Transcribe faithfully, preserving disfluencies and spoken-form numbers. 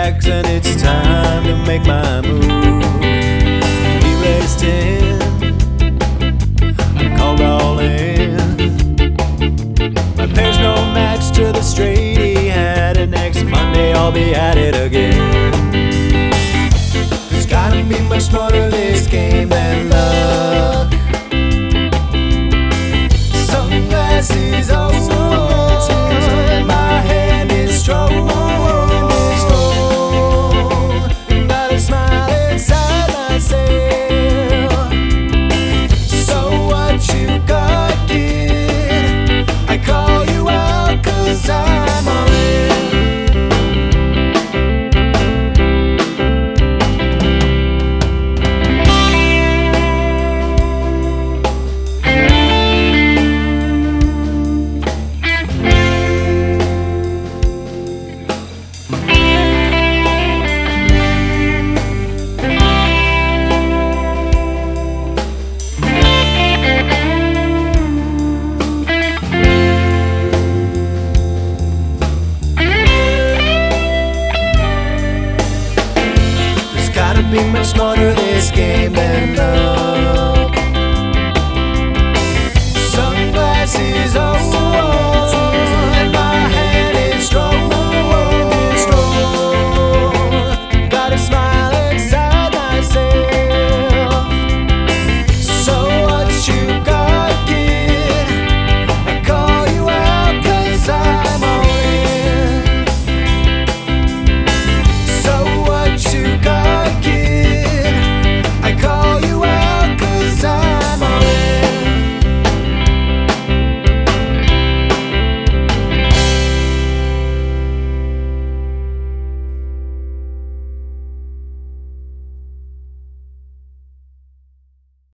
bags and it's time to make my move. He raised ten, I called all in. My pair's no match to the straight he had, and next Monday I'll be at it again. There's gotta be much smarter this game than luck. Sunglasses on, my hand is strong. Gotta smile inside myself. So what you got, kid? I call you out 'cause I'm all in. Be much smarter this game than